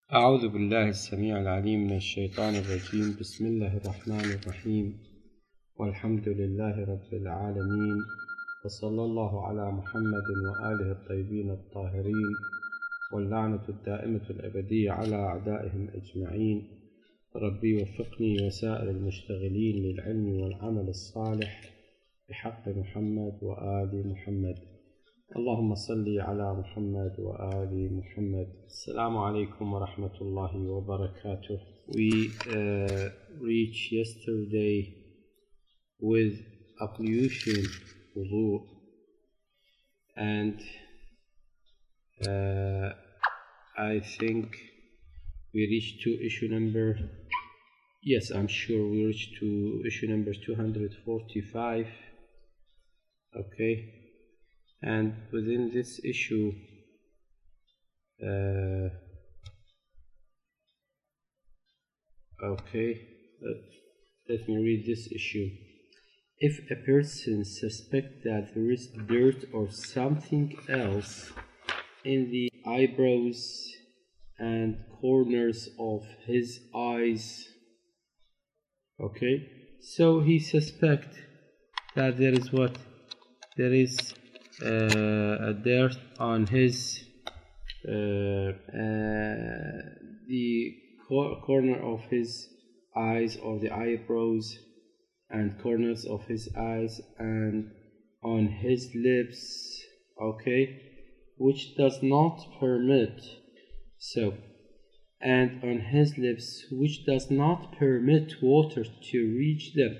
أعوذ بالله السميع العليم من الشيطان الرجيم. بسم الله الرحمن الرحيم، والحمد لله رب العالمين، وصلى الله على محمد وآله الطيبين الطاهرين، واللعنة الدائمة الأبدية على أعدائهم أجمعين. ربي وفقني وسائر المشتغلين للعلم والعمل الصالح بحق محمد وآل محمد. اللهم صل على محمد وآل محمد. Assalamu alaikum wa rahmatullahi wa barakatuh. We reached yesterday with ablution, wudu, and I think we reached to issue number, yes, I'm sure we reached to issue number 245. Okay. And within this issue, let me read this issue. If a person suspects that there is dirt or something else in the eyebrows and corners of his eyes, okay, so he suspects that there is what? There is a dirt on his the corner of his eyes, or the eyebrows and corners of his eyes, and on his lips, okay, which does not permit, so, and on his lips which does not permit water to reach them.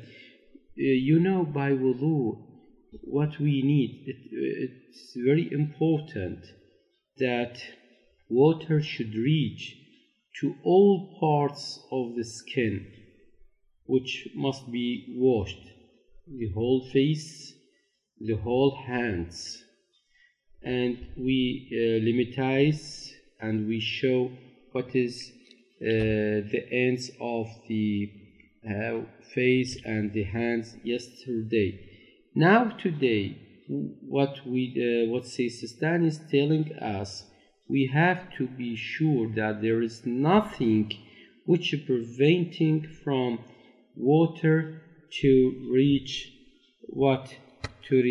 By wudu, what we need, it's very important that water should reach to all parts of the skin, which must be washed, the whole face, the whole hands, and we limitize and we show what is the ends of the face and the hands yesterday. Now today, what Sayyid Sistani is telling us, we have to be sure that there is nothing which is preventing from water to reach to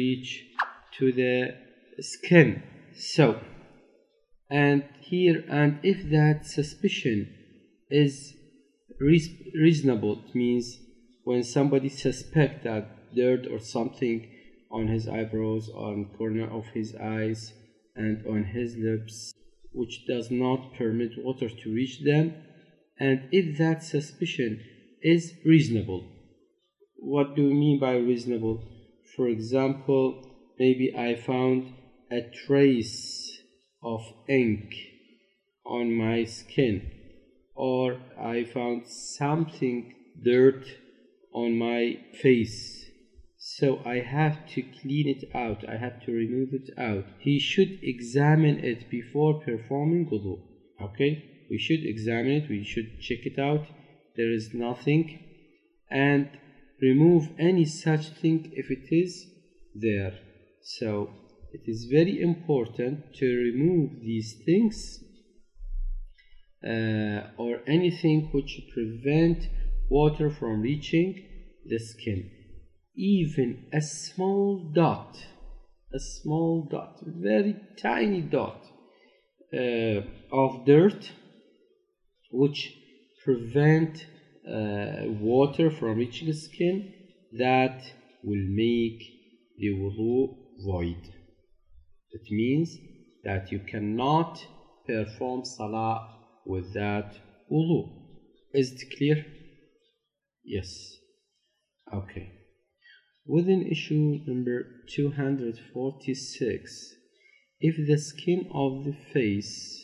the skin. So, and if that suspicion is reasonable, it means when somebody suspects that dirt or something on his eyebrows, on corner of his eyes, and on his lips, which does not permit water to reach them, and if that suspicion is reasonable. What do we mean by reasonable? For example, maybe I found a trace of ink on my skin, or I found something dirt on my face, so I have to clean it out, I have to remove it out. He should examine it before performing wudu. Okay, we should examine it, we should check it out, there is nothing, and remove any such thing if it is there. So it is very important to remove these things or anything which prevent water from reaching the skin. Even a small dot, very tiny dot of dirt which prevent water from reaching the skin, that will make the wudu void. It means that you cannot perform salah with that wudu. Is it clear? Yes. Okay. Within issue number 246, if the skin of the face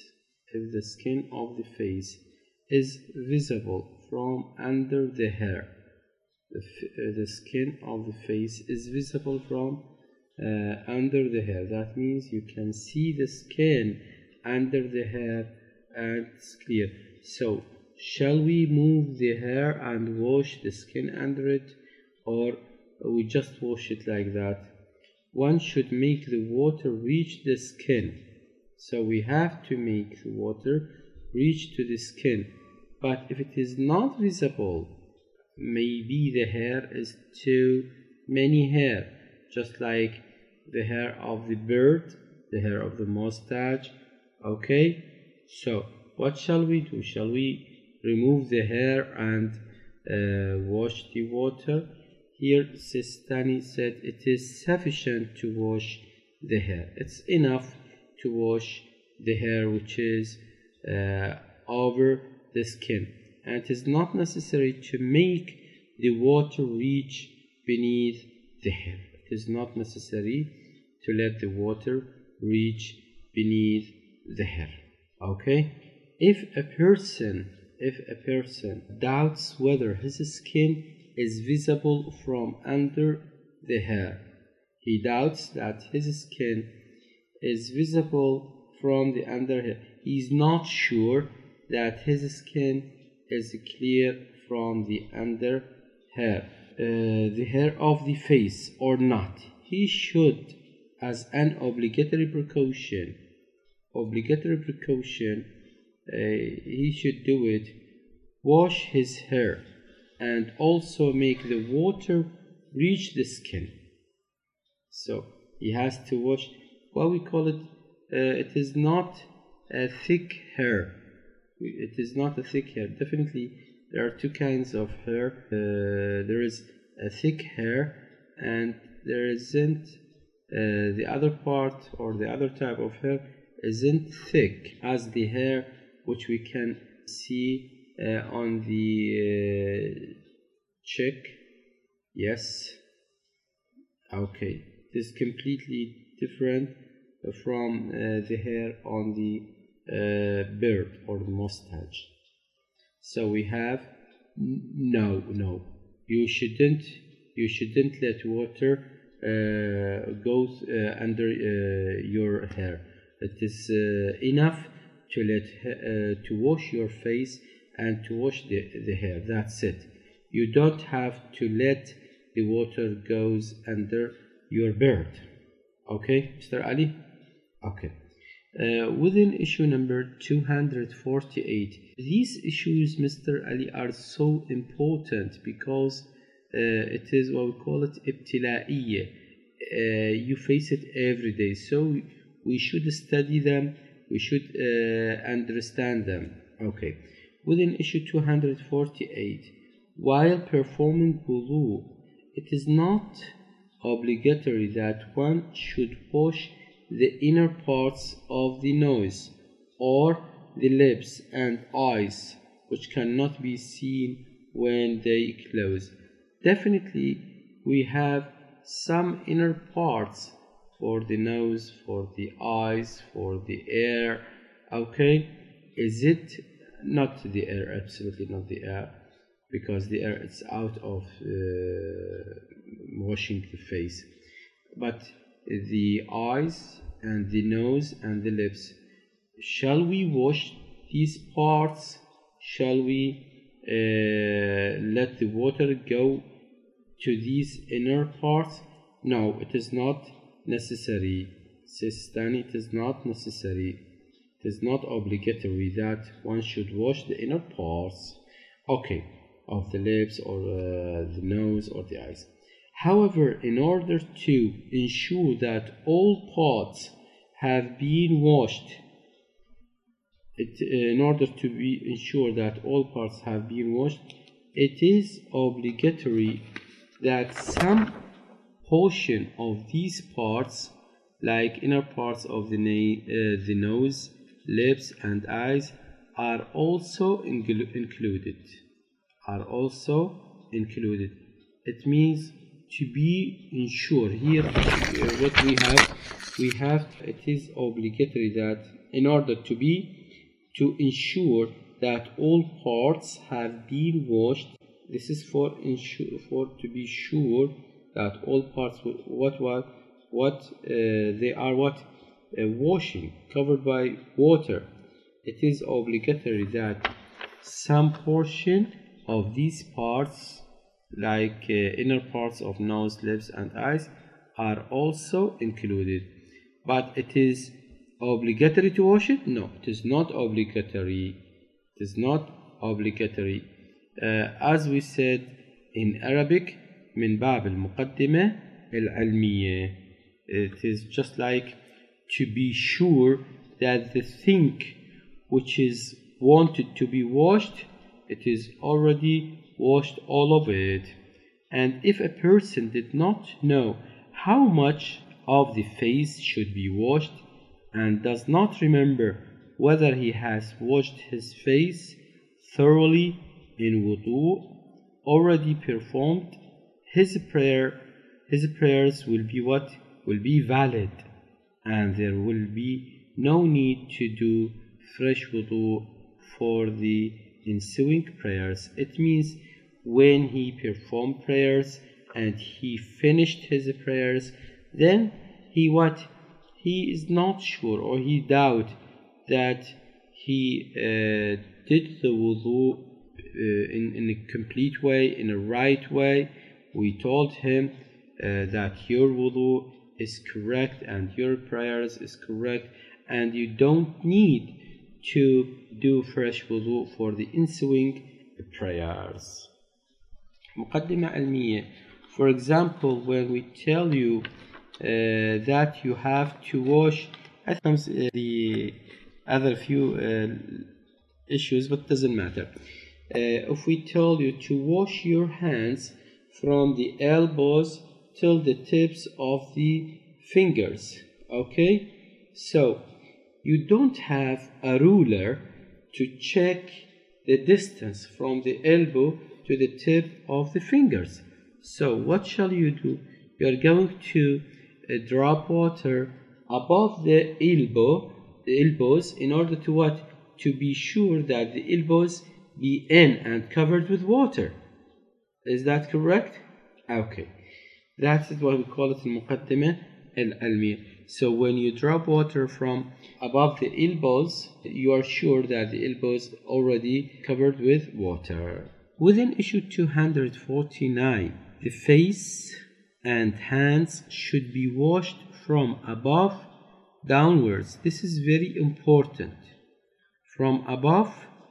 is visible from under the hair, the skin of the face is visible from under the hair, that means you can see the skin under the hair and it's clear. So shall we move the hair and wash the skin under it, or we just wash it like that? One should make the water reach the skin, so we have to make the water reach to the skin. But if it is not visible, maybe the hair is too many hair, just like the hair of the bird, the hair of the mustache. Okay, so what shall we do? Shall we remove the hair and wash the water? Here Sistani said it is sufficient to wash the hair. It's enough to wash the hair which is over the skin, and it is not necessary to make the water reach beneath the hair. It is not necessary to let the water reach beneath the hair. Okay, if a person doubts whether his skin is visible from under the hair, he doubts that his skin is visible from the under hair. He is not sure that his skin is clear from the under hair, the hair of the face or not. He should, as an obligatory precaution, he should do it, wash his hair and also make the water reach the skin. So he has to wash what we call it, it is not a thick hair. It is not a thick hair. Definitely there are two kinds of hair. There is a thick hair and there isn't the other part, or the other type of hair isn't thick as the hair which we can see on the cheek. Yes, okay, it is completely different from the hair on the beard or the mustache. So we have no, you shouldn't let water go under your hair. It is enough to wash your face and to wash the hair. That's it. You don't have to let the water goes under your beard. Okay, Mr. Ali? Okay. Within issue number 248, these issues, Mr. Ali, are so important because it is what we call it ibtila'iyya. You face it every day, so we should study them, we should understand them. Okay. Within issue 248, while performing wudu, it is not obligatory that one should wash the inner parts of the nose or the lips and eyes, which cannot be seen when they close. Definitely we have some inner parts for the nose, for the eyes, for the ear. Okay, is it not the ear? Absolutely not the ear, because the air is out of washing the face. But the eyes and the nose and the lips, shall we wash these parts? Shall we let the water go to these inner parts? No, it is not necessary. Sistani, it is not necessary. It is not obligatory that one should wash the inner parts, okay, of the lips or the nose or the eyes. However, in order to ensure that all parts have been washed, it is obligatory that some portion of these parts, like inner parts of the nose, lips and eyes, are also included. It means to be ensured. Here what we have it is obligatory that in order to ensure that all parts have been washed. This is for to be sure that all parts they are washing, covered by water. It is obligatory that some portion of these parts, like inner parts of nose, lips and eyes, are also included. But it is obligatory to wash it? No, it is not obligatory. It is not obligatory. As we said in Arabic, من باب المقدمة العلمية. It is just like to be sure that the thing which is wanted to be washed, it is already washed all of it. And if a person did not know how much of the face should be washed and does not remember whether he has washed his face thoroughly in wudu already performed, his prayers will be what? Will be valid, and there will be no need to do fresh wudu for the ensuing prayers. It means when he performed prayers and he finished his prayers, then he is not sure, or he doubt that he did the wudu in a complete way, in a right way. We told him that your wudu is correct and your prayers is correct, and you don't need to do fresh wudu for the ensuing prayers. مقدمة علمية. For example, when we tell you that you have to wash, I think the other few issues, but doesn't matter. If we tell you to wash your hands from the elbows till the tips of the fingers, okay? So you don't have a ruler to check the distance from the elbow to the tip of the fingers. So what shall you do? You are going to drop water above the elbows in order to what? To be sure that the elbows be in and covered with water. Is that correct? Okay. That's what we call it المقدمة العلمية. So when you drop water from above the elbows, you are sure that the elbows already covered with water. Within issue 249, the face and hands should be washed from above downwards. This is very important. From above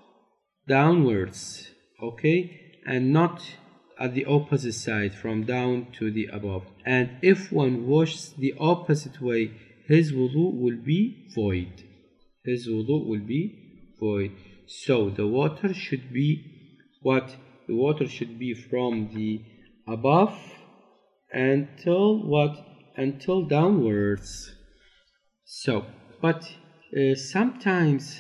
downwards, okay, and not at the opposite side, from down to the above. And if one washes the opposite way, his wudu will be void. His wudu will be void. So the water should be what? The water should be from the above until what? Until downwards. So, but sometimes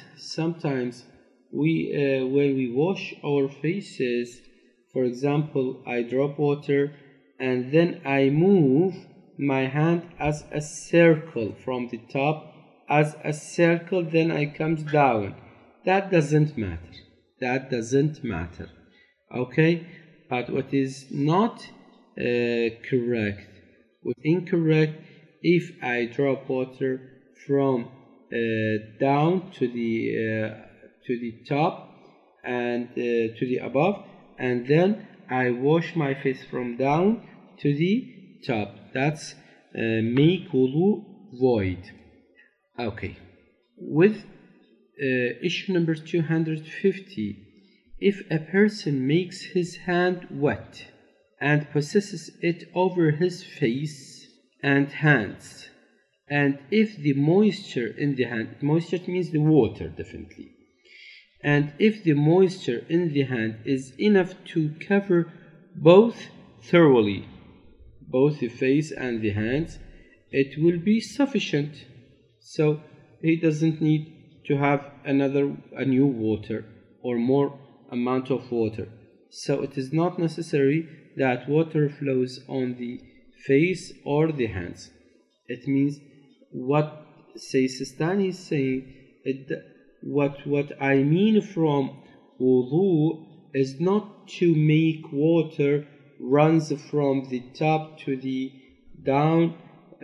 we when we wash our faces, for example, I drop water and then I move my hand as a circle from the top as a circle, then I comes down. That doesn't matter. That doesn't matter. Okay? But what is not correct, what's incorrect, if I drop water from down to the top and to the above, and then I wash my face from down to the top, that's make wudu void. Okay. With issue number 250, if a person makes his hand wet and possesses it over his face and hands, and if the moisture in the hand, moisture means the water definitely, and if the moisture in the hand is enough to cover both thoroughly, both the face and the hands, it will be sufficient. So he doesn't need to have a new water or more amount of water. So it is not necessary that water flows on the face or the hands. It means what Sistani is saying, what I mean from wudu is not to make water runs from the top to the down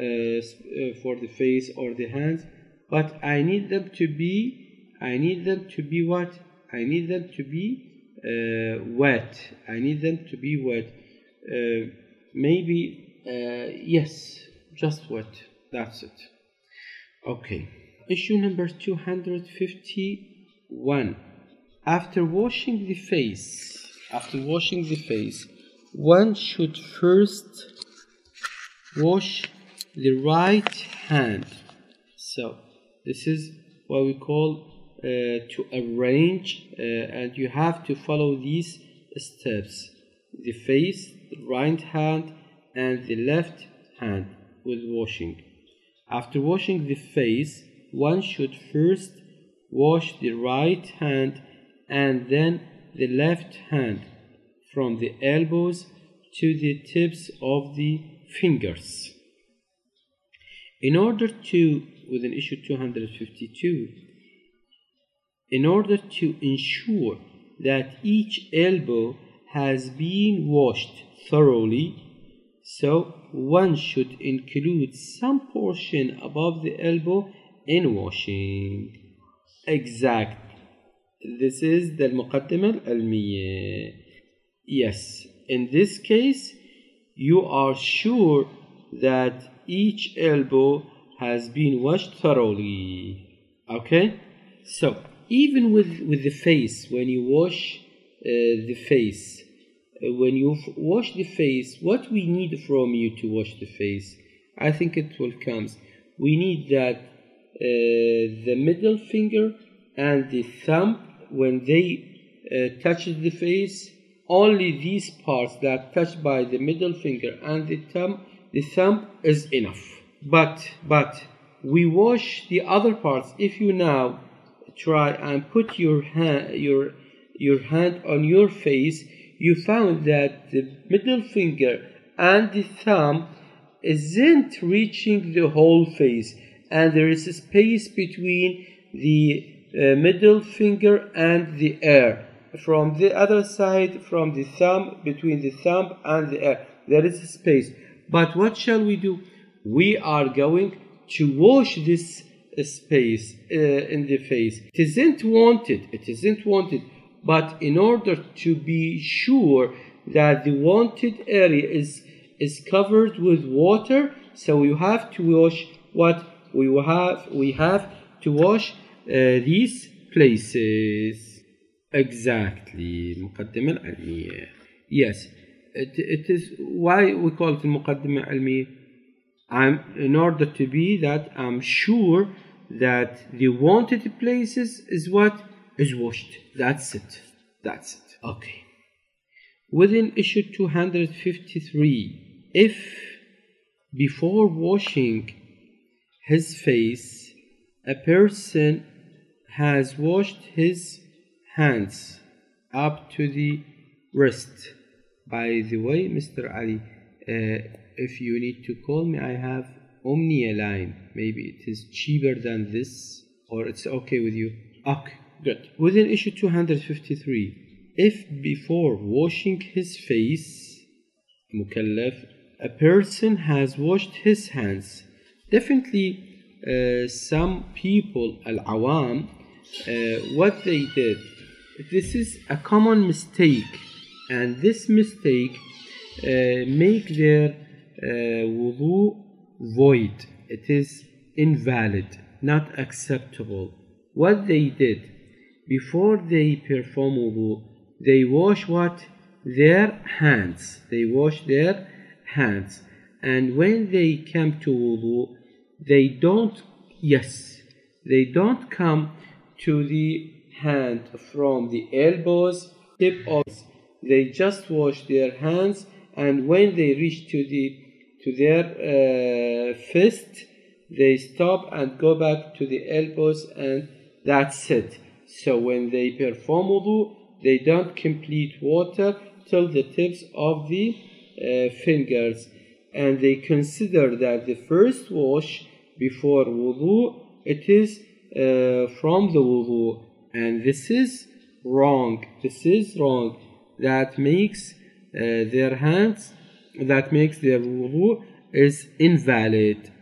for the face or the hands, but I need them to be what? I need them to be wet. I need them to be wet. Maybe yes, just wet. That's it. Okay. Issue number 251. after washing the face, one should first wash the right hand. So this is what we call to arrange, and you have to follow these steps: the face, the right hand, and the left hand with washing. After washing the face, one should first wash the right hand and then the left hand from the elbows to the tips of the fingers. In order to, within issue 252, in order to ensure that each elbow has been washed thoroughly, so one should include some portion above the elbow in washing. Exact. This is the المقدمة العلمية. Yes, in this case, you are sure that each elbow has been washed thoroughly. Okay? So, even with the face, when you wash the face, when you wash the face, what we need from you to wash the face? I think it will come. We need that the middle finger and the thumb, when they touch the face, only these parts that touched by the middle finger and the thumb is enough. But we wash the other parts. If you now try and put your hand on your face, you found that the middle finger and the thumb isn't reaching the whole face, and there is a space between the middle finger and the air. From the other side, from the thumb, between the thumb and the air, there is a space. But what shall we do? We are going to wash this space in the face. It isn't wanted, but in order to be sure that the wanted area is covered with water, so you have to wash what we have to wash these places. Exactly. المقدمة العلمية. Yes, it is why we call it المقدمة العلمية. In order to be that I'm sure that the wanted places is what is washed. That's it. Okay. Within issue 253, if before washing his face, a person has washed his hands up to the wrist. By the way, Mr. Ali, if you need to call me, I have Omnia line. Maybe it is cheaper than this, or it's okay with you. Okay, good. Within issue 253, if before washing his face, mukallaf, a person has washed his hands, definitely some people, al-awam, what they did, this is a common mistake, and this mistake make their wudu void. It is invalid, not acceptable. What they did, before they perform wudu, they wash what? Their hands. They wash their hands. And when they come to wudu, they don't come to the hand from the elbows, tip of. They just wash their hands, and when they reach to their fist, they stop and go back to the elbows, and that's it. So when they perform wudu, they don't complete water till the tips of the fingers, and they consider that the first wash before wudu, it is from the wudu, and this is wrong. That makes their hands, that makes their wudu is invalid.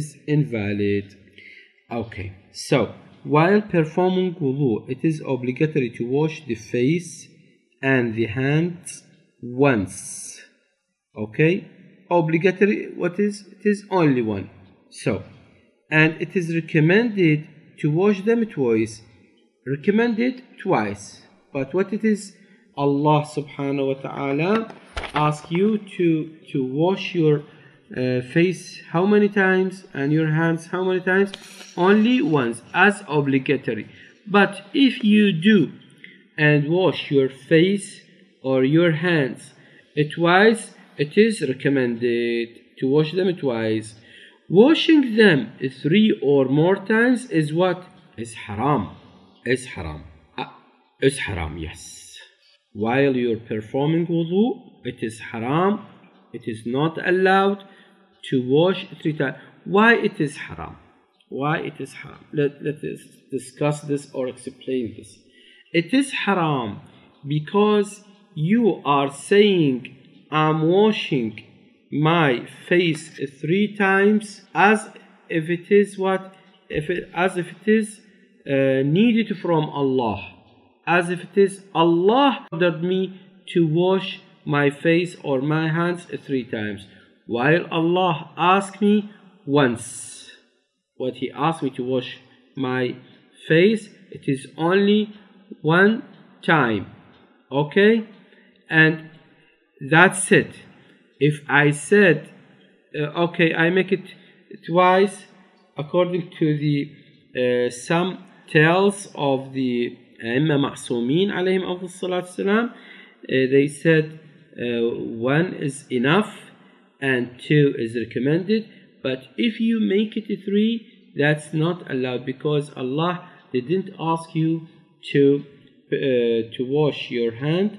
Okay, so while performing wudu, it is obligatory to wash the face and the hands once. Okay, obligatory. It is only one. So, and it is recommended to wash them twice. Recommended twice. But what it is, Allah subhanahu wa ta'ala asks you to wash your face how many times and your hands how many times? Only once, as obligatory. But if you do and wash your face or your hands twice, it is recommended to wash them twice. Washing them 3 or more times is what? Is haram. Is haram. Is haram, yes. While you're performing wudu, it is haram. It is not allowed to wash 3 times. Why it is haram? Why it is haram? Let us discuss this or explain this. It is haram because you are saying, I'm washing my face 3 times as if it is what? As if it is needed from Allah. As if it is Allah ordered me to wash my face or my hands 3 times. While Allah asked me once. What He asked me to wash my face, it is only 1 time. Okay? And that's it. If I said, okay, I make it twice, according to the some tales of the Imam Ma'sumin alayhim afdal salatu salam, they said 1 is enough and 2 is recommended. But if you make it 3, that's not allowed, because Allah didn't ask you to wash your hand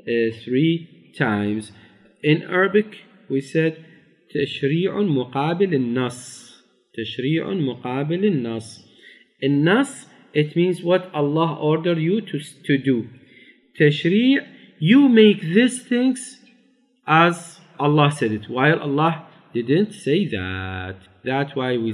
3 times. In Arabic, we said تشريع مقابل النص. تشريع مقابل النص. In nas, it means what Allah ordered you to do. Tashri', you make these things as Allah said it, while Allah didn't say that. That's why we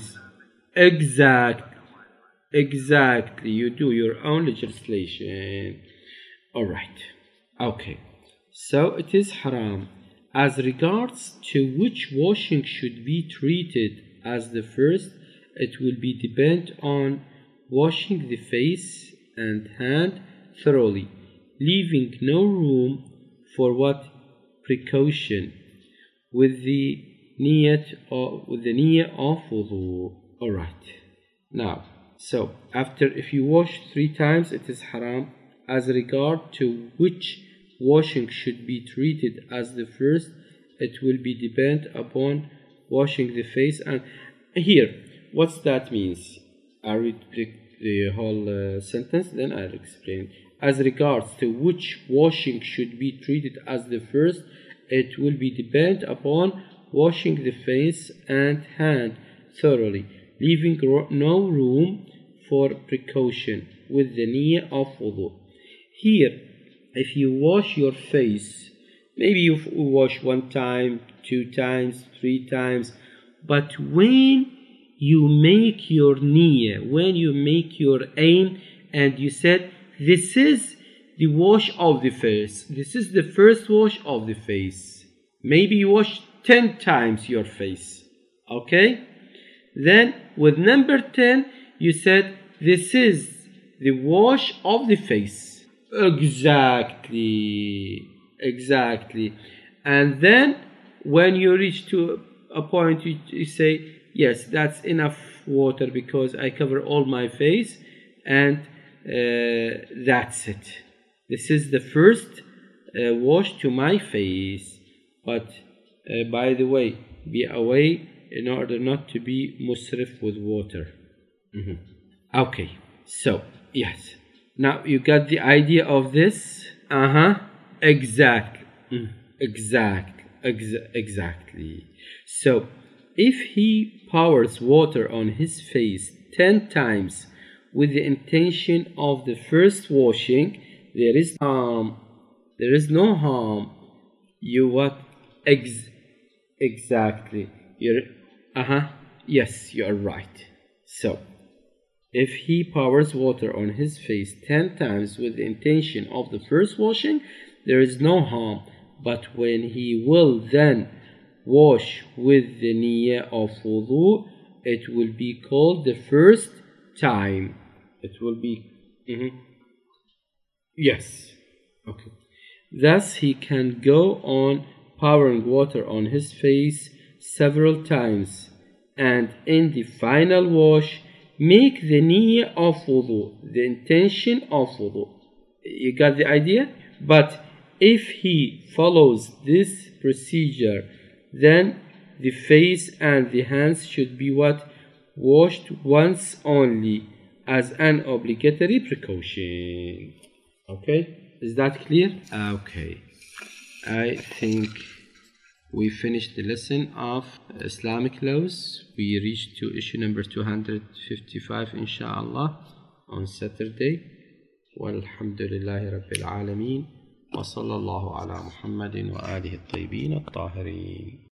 exactly you do your own legislation. Alright. Okay. So it is haram. As regards to which washing should be treated as the first, it will be depend on washing the face and hand thoroughly, leaving no room for what? Precaution, with the niyat of wudu. Alright. Now, so after, if you wash 3 times, it is haram. As regard to which washing should be treated as the first, it will be depend upon washing the face. And here, what's that means? I read the whole sentence, then I'll explain. As regards to which washing should be treated as the first, it will be depend upon washing the face and hand thoroughly, leaving no room for precaution, with the niyyah of wudu. Here, if you wash your face, maybe you wash 1 time, 2 times, 3 times, but when you make your niyyah, when you make your aim, and you said, this is the wash of the face, this is the first wash of the face. Maybe you wash 10 times your face. Okay? Then with number 10, you said, this is the wash of the face. Exactly. And then when you reach to a point, you say, yes, that's enough water because I cover all my face, and that's it. This is the first wash to my face. But by the way, be away in order not to be musrif with water. Okay, so yes, now you got the idea of this. Exactly. So if he pours water on his face 10 times with the intention of the first washing, there is no harm. You what? Exactly. Yes, you are right. So if he pours water on his face 10 times with the intention of the first washing, there is no harm. But when he will then wash with the niyyah of wudu, it will be called the first time. It will be Yes. Okay. Thus, he can go on pouring water on his face several times, and in the final wash, make the niyyah of wudu, the intention of wudu. You got the idea? But if he follows this procedure, then the face and the hands should be what? Washed once only as an obligatory precaution. Okay, is that clear? Okay, I think we finished the lesson of Islamic laws. We reached to issue number 255 inshallah on Saturday. Walhamdulillahi Rabbil Alameen. وصلى الله على محمد وآله الطيبين الطاهرين.